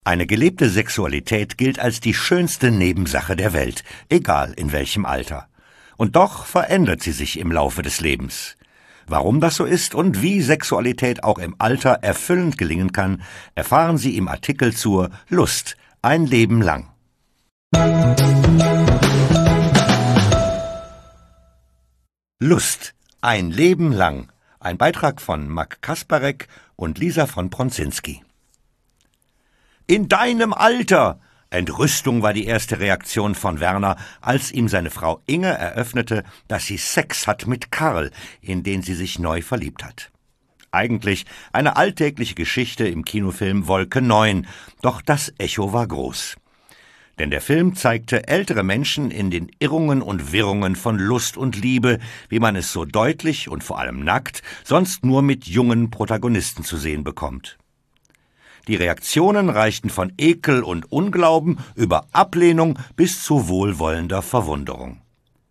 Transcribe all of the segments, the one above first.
Eine gelebte Sexualität gilt als die schönste Nebensache der Welt, egal in welchem Alter. Und doch verändert sie sich im Laufe des Lebens. Warum das so ist und wie Sexualität auch im Alter erfüllend gelingen kann, erfahren Sie im Artikel zur Lust, ein Leben lang. Lust, ein Leben lang. Ein Beitrag von Mack Kasparek und Lisa von Bronzinski. In deinem Alter! Entrüstung war die erste Reaktion von Werner, als ihm seine Frau Inge eröffnete, dass sie Sex hat mit Karl, in den sie sich neu verliebt hat. Eigentlich eine alltägliche Geschichte im Kinofilm Wolke 9, doch das Echo war groß. Denn der Film zeigte ältere Menschen in den Irrungen und Wirrungen von Lust und Liebe, wie man es so deutlich und vor allem nackt sonst nur mit jungen Protagonisten zu sehen bekommt. Die Reaktionen reichten von Ekel und Unglauben über Ablehnung bis zu wohlwollender Verwunderung.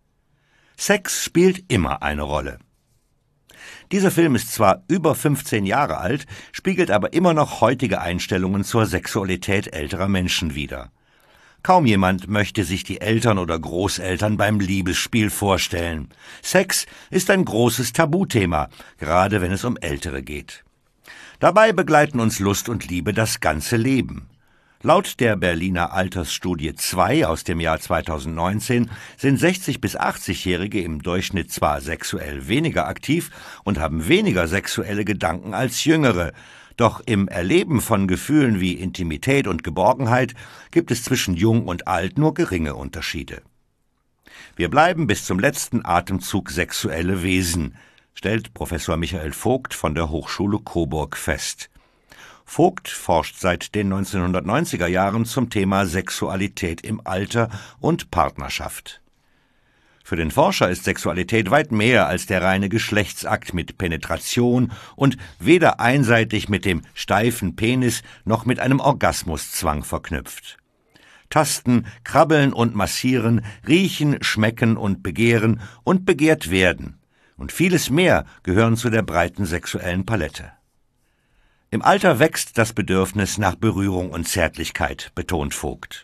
Sex spielt immer eine Rolle. Dieser Film ist zwar über 15 Jahre alt, spiegelt aber immer noch heutige Einstellungen zur Sexualität älterer Menschen wider. Kaum jemand möchte sich die Eltern oder Großeltern beim Liebesspiel vorstellen. Sex ist ein großes Tabuthema, gerade wenn es um Ältere geht. Dabei begleiten uns Lust und Liebe das ganze Leben. Laut der Berliner Altersstudie 2 aus dem Jahr 2019 sind 60- bis 80-Jährige im Durchschnitt zwar sexuell weniger aktiv und haben weniger sexuelle Gedanken als Jüngere, doch im Erleben von Gefühlen wie Intimität und Geborgenheit gibt es zwischen Jung und Alt nur geringe Unterschiede. Wir bleiben bis zum letzten Atemzug sexuelle Wesen, stellt Professor Michael Vogt von der Hochschule Coburg fest. Vogt forscht seit den 1990er Jahren zum Thema Sexualität im Alter und Partnerschaft. Für den Forscher ist Sexualität weit mehr als der reine Geschlechtsakt mit Penetration und weder einseitig mit dem steifen Penis noch mit einem Orgasmuszwang verknüpft. Tasten, krabbeln und massieren, riechen, schmecken und begehren und begehrt werden. Und vieles mehr gehören zu der breiten sexuellen Palette. Im Alter wächst das Bedürfnis nach Berührung und Zärtlichkeit, betont Vogt.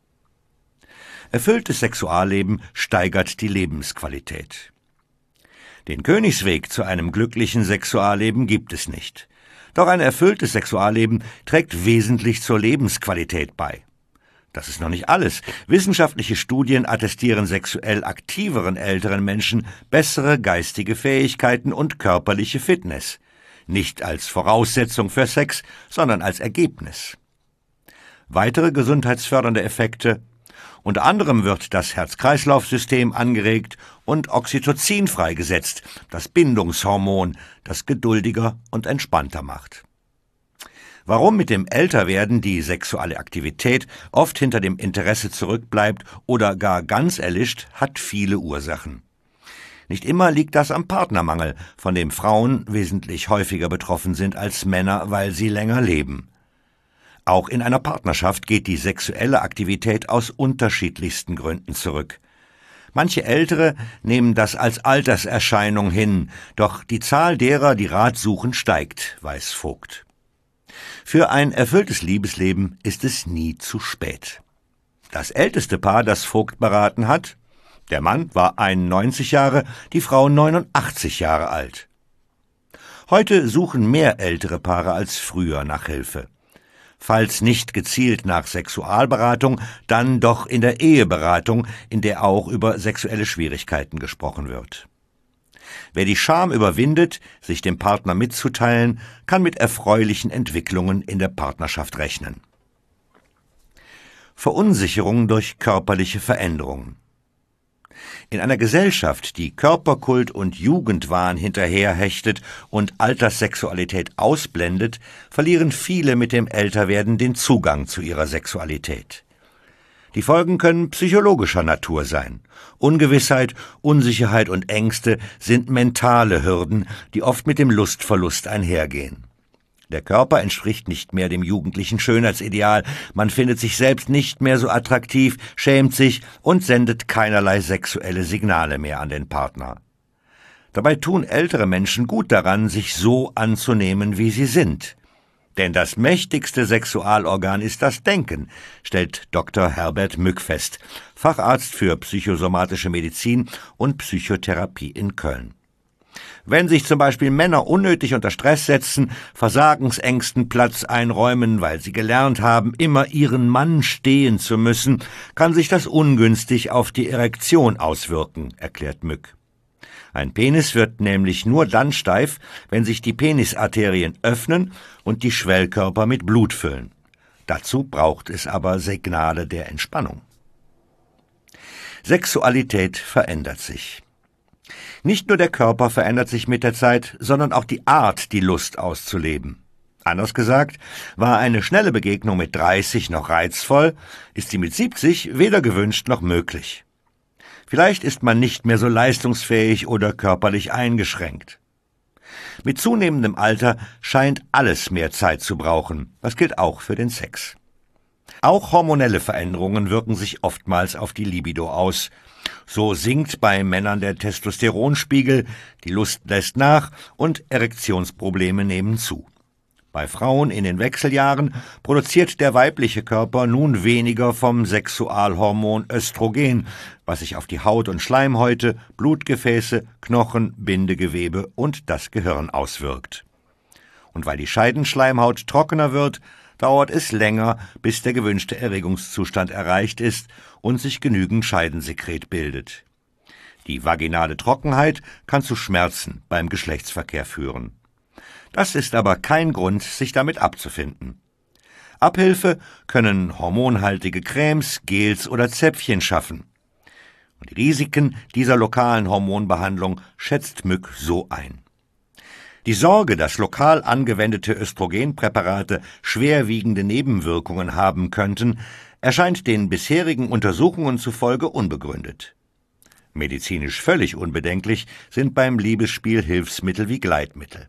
Erfülltes Sexualleben steigert die Lebensqualität. Den Königsweg zu einem glücklichen Sexualleben gibt es nicht. Doch ein erfülltes Sexualleben trägt wesentlich zur Lebensqualität bei. Das ist noch nicht alles. Wissenschaftliche Studien attestieren sexuell aktiveren älteren Menschen bessere geistige Fähigkeiten und körperliche Fitness. Nicht als Voraussetzung für Sex, sondern als Ergebnis. Weitere gesundheitsfördernde Effekte: Unter anderem wird das Herz-Kreislauf-System angeregt und Oxytocin freigesetzt, das Bindungshormon, das geduldiger und entspannter macht. Warum mit dem Älterwerden die sexuelle Aktivität oft hinter dem Interesse zurückbleibt oder gar ganz erlischt, hat viele Ursachen. Nicht immer liegt das am Partnermangel, von dem Frauen wesentlich häufiger betroffen sind als Männer, weil sie länger leben. Auch in einer Partnerschaft geht die sexuelle Aktivität aus unterschiedlichsten Gründen zurück. Manche Ältere nehmen das als Alterserscheinung hin, doch die Zahl derer, die Rat suchen, steigt, weiß Vogt. Für ein erfülltes Liebesleben ist es nie zu spät. Das älteste Paar, das Vogt beraten hat: Der Mann war 91 Jahre, die Frau 89 Jahre alt. Heute suchen mehr ältere Paare als früher nach Hilfe. Falls nicht gezielt nach Sexualberatung, dann doch in der Eheberatung, in der auch über sexuelle Schwierigkeiten gesprochen wird. Wer die Scham überwindet, sich dem Partner mitzuteilen, kann mit erfreulichen Entwicklungen in der Partnerschaft rechnen. Verunsicherung durch körperliche Veränderungen. In einer Gesellschaft, die Körperkult und Jugendwahn hinterherhechtet und Alterssexualität ausblendet, verlieren viele mit dem Älterwerden den Zugang zu ihrer Sexualität. Die Folgen können psychologischer Natur sein. Ungewissheit, Unsicherheit und Ängste sind mentale Hürden, die oft mit dem Lustverlust einhergehen. Der Körper entspricht nicht mehr dem jugendlichen Schönheitsideal, man findet sich selbst nicht mehr so attraktiv, schämt sich und sendet keinerlei sexuelle Signale mehr an den Partner. Dabei tun ältere Menschen gut daran, sich so anzunehmen, wie sie sind. Denn das mächtigste Sexualorgan ist das Denken, stellt Dr. Herbert Mück fest, Facharzt für psychosomatische Medizin und Psychotherapie in Köln. Wenn sich zum Beispiel Männer unnötig unter Stress setzen, Versagensängsten Platz einräumen, weil sie gelernt haben, immer ihren Mann stehen zu müssen, kann sich das ungünstig auf die Erektion auswirken, erklärt Mück. Ein Penis wird nämlich nur dann steif, wenn sich die Penisarterien öffnen und die Schwellkörper mit Blut füllen. Dazu braucht es aber Signale der Entspannung. Sexualität verändert sich. Nicht nur der Körper verändert sich mit der Zeit, sondern auch die Art, die Lust auszuleben. Anders gesagt, war eine schnelle Begegnung mit 30 noch reizvoll, ist sie mit 70 weder gewünscht noch möglich. Vielleicht ist man nicht mehr so leistungsfähig oder körperlich eingeschränkt. Mit zunehmendem Alter scheint alles mehr Zeit zu brauchen. Das gilt auch für den Sex. Auch hormonelle Veränderungen wirken sich oftmals auf die Libido aus. So sinkt bei Männern der Testosteronspiegel, die Lust lässt nach und Erektionsprobleme nehmen zu. Bei Frauen in den Wechseljahren produziert der weibliche Körper nun weniger vom Sexualhormon Östrogen, was sich auf die Haut und Schleimhäute, Blutgefäße, Knochen, Bindegewebe und das Gehirn auswirkt. Und weil die Scheidenschleimhaut trockener wird, dauert es länger, bis der gewünschte Erregungszustand erreicht ist und sich genügend Scheidensekret bildet. Die vaginale Trockenheit kann zu Schmerzen beim Geschlechtsverkehr führen. Das ist aber kein Grund, sich damit abzufinden. Abhilfe können hormonhaltige Cremes, Gels oder Zäpfchen schaffen. Und die Risiken dieser lokalen Hormonbehandlung schätzt Mück so ein. Die Sorge, dass lokal angewendete Östrogenpräparate schwerwiegende Nebenwirkungen haben könnten, erscheint den bisherigen Untersuchungen zufolge unbegründet. Medizinisch völlig unbedenklich sind beim Liebesspiel Hilfsmittel wie Gleitmittel.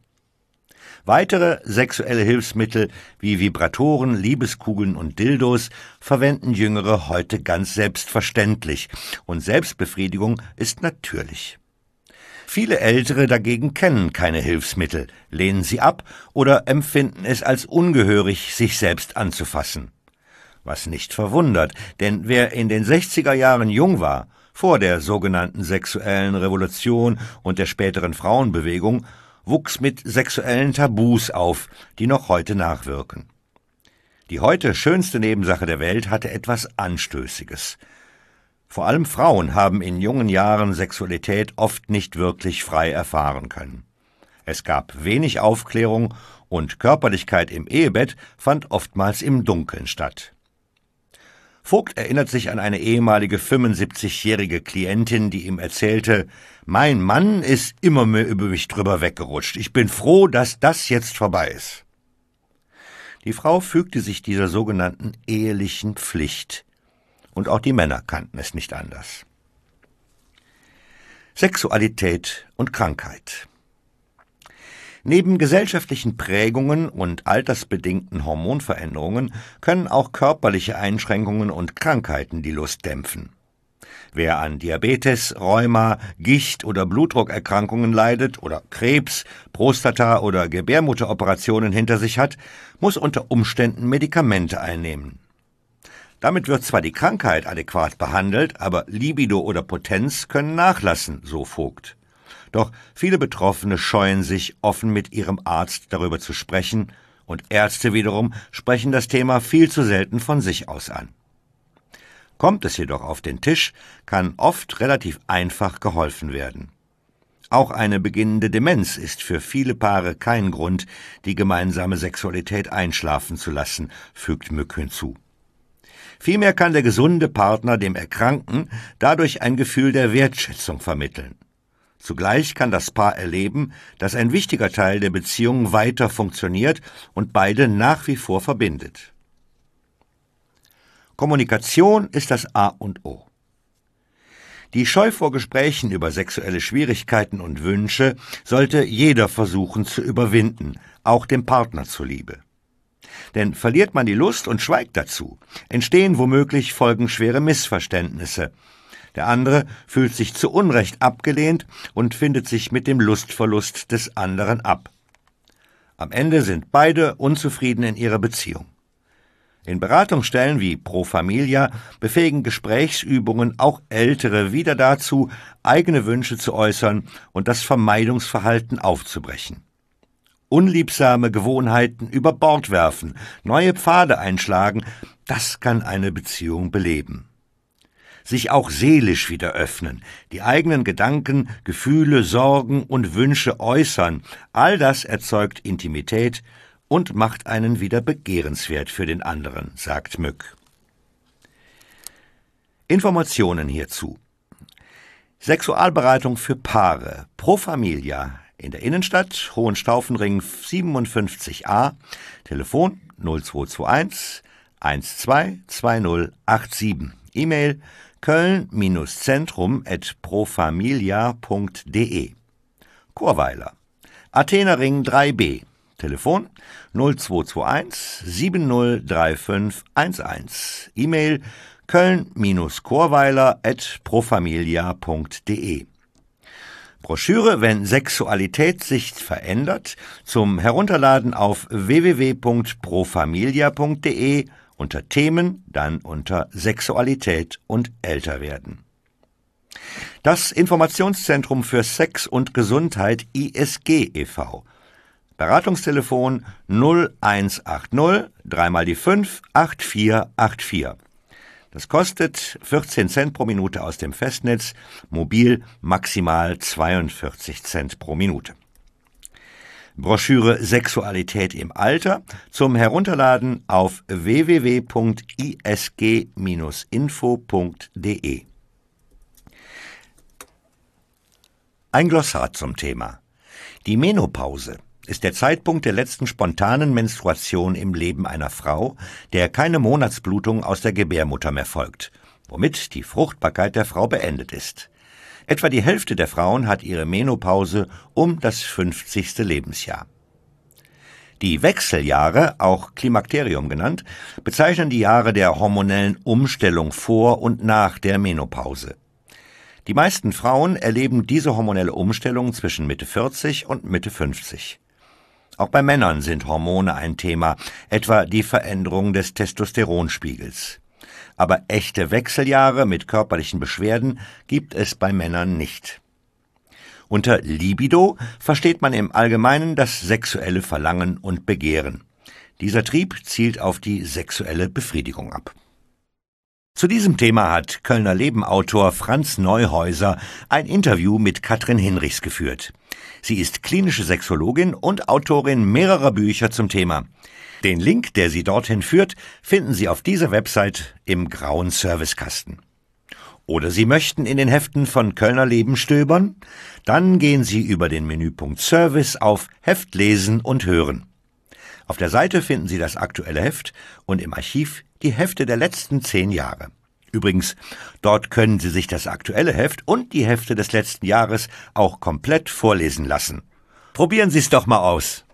Weitere sexuelle Hilfsmittel wie Vibratoren, Liebeskugeln und Dildos verwenden Jüngere heute ganz selbstverständlich und Selbstbefriedigung ist natürlich. Viele Ältere dagegen kennen keine Hilfsmittel, lehnen sie ab oder empfinden es als ungehörig, sich selbst anzufassen. Was nicht verwundert, denn wer in den 60er Jahren jung war, vor der sogenannten sexuellen Revolution und der späteren Frauenbewegung, wuchs mit sexuellen Tabus auf, die noch heute nachwirken. Die heute schönste Nebensache der Welt hatte etwas Anstößiges. Vor allem Frauen haben in jungen Jahren Sexualität oft nicht wirklich frei erfahren können. Es gab wenig Aufklärung und Körperlichkeit im Ehebett fand oftmals im Dunkeln statt. Vogt erinnert sich an eine ehemalige 75-jährige Klientin, die ihm erzählte, »Mein Mann ist immer mehr über mich drüber weggerutscht. Ich bin froh, dass das jetzt vorbei ist.« Die Frau fügte sich dieser sogenannten ehelichen Pflicht. Und auch die Männer kannten es nicht anders. Sexualität und Krankheit. Neben gesellschaftlichen Prägungen und altersbedingten Hormonveränderungen können auch körperliche Einschränkungen und Krankheiten die Lust dämpfen. Wer an Diabetes, Rheuma, Gicht- oder Blutdruckerkrankungen leidet oder Krebs, Prostata- oder Gebärmutteroperationen hinter sich hat, muss unter Umständen Medikamente einnehmen. Damit wird zwar die Krankheit adäquat behandelt, aber Libido oder Potenz können nachlassen, so Vogt. Doch viele Betroffene scheuen sich, offen mit ihrem Arzt darüber zu sprechen, und Ärzte wiederum sprechen das Thema viel zu selten von sich aus an. Kommt es jedoch auf den Tisch, kann oft relativ einfach geholfen werden. Auch eine beginnende Demenz ist für viele Paare kein Grund, die gemeinsame Sexualität einschlafen zu lassen, fügt Mück hinzu. Vielmehr kann der gesunde Partner dem Erkrankten dadurch ein Gefühl der Wertschätzung vermitteln. Zugleich kann das Paar erleben, dass ein wichtiger Teil der Beziehung weiter funktioniert und beide nach wie vor verbindet. Kommunikation ist das A und O. Die Scheu vor Gesprächen über sexuelle Schwierigkeiten und Wünsche sollte jeder versuchen zu überwinden, auch dem Partner zuliebe. Denn verliert man die Lust und schweigt dazu, entstehen womöglich folgenschwere Missverständnisse. Der andere fühlt sich zu Unrecht abgelehnt und findet sich mit dem Lustverlust des anderen ab. Am Ende sind beide unzufrieden in ihrer Beziehung. In Beratungsstellen wie Pro Familia befähigen Gesprächsübungen auch Ältere wieder dazu, eigene Wünsche zu äußern und das Vermeidungsverhalten aufzubrechen. Unliebsame Gewohnheiten über Bord werfen, neue Pfade einschlagen, das kann eine Beziehung beleben. Sich auch seelisch wieder öffnen, die eigenen Gedanken, Gefühle, Sorgen und Wünsche äußern, all das erzeugt Intimität und macht einen wieder begehrenswert für den anderen, sagt Mück. Informationen hierzu: Sexualberatung für Paare, Pro Familia, in der Innenstadt, Hohenstaufenring 57a, Telefon 0221 122087, E-Mail köln-zentrum@profamilia.de. Chorweiler, Athenerring 3b, Telefon 0221 703511, E-Mail köln-chorweiler@profamilia.de. Broschüre, wenn Sexualität sich verändert, zum Herunterladen auf www.profamilia.de, unter Themen, dann unter Sexualität und Älterwerden. Das Informationszentrum für Sex und Gesundheit ISG e.V. Beratungstelefon 0180 3 5 8484. Das kostet 14 Cent pro Minute aus dem Festnetz, mobil maximal 42 Cent pro Minute. Broschüre Sexualität im Alter zum Herunterladen auf www.isg-info.de. Ein Glossar zum Thema. Die Menopause ist der Zeitpunkt der letzten spontanen Menstruation im Leben einer Frau, der keine Monatsblutung aus der Gebärmutter mehr folgt, womit die Fruchtbarkeit der Frau beendet ist. Etwa die Hälfte der Frauen hat ihre Menopause um das 50. Lebensjahr. Die Wechseljahre, auch Klimakterium genannt, bezeichnen die Jahre der hormonellen Umstellung vor und nach der Menopause. Die meisten Frauen erleben diese hormonelle Umstellung zwischen Mitte 40 und Mitte 50. Auch bei Männern sind Hormone ein Thema, etwa die Veränderung des Testosteronspiegels. Aber echte Wechseljahre mit körperlichen Beschwerden gibt es bei Männern nicht. Unter Libido versteht man im Allgemeinen das sexuelle Verlangen und Begehren. Dieser Trieb zielt auf die sexuelle Befriedigung ab. Zu diesem Thema hat Kölner Leben-Autor Franz Neuhäuser ein Interview mit Katrin Hinrichs geführt. Sie ist klinische Sexologin und Autorin mehrerer Bücher zum Thema. Den Link, der Sie dorthin führt, finden Sie auf dieser Website im grauen Servicekasten. Oder Sie möchten in den Heften von Kölner Leben stöbern? Dann gehen Sie über den Menüpunkt Service auf Heft lesen und hören. Auf der Seite finden Sie das aktuelle Heft und im Archiv die Hefte der letzten 10 Jahre. Übrigens, dort können Sie sich das aktuelle Heft und die Hefte des letzten Jahres auch komplett vorlesen lassen. Probieren Sie es doch mal aus.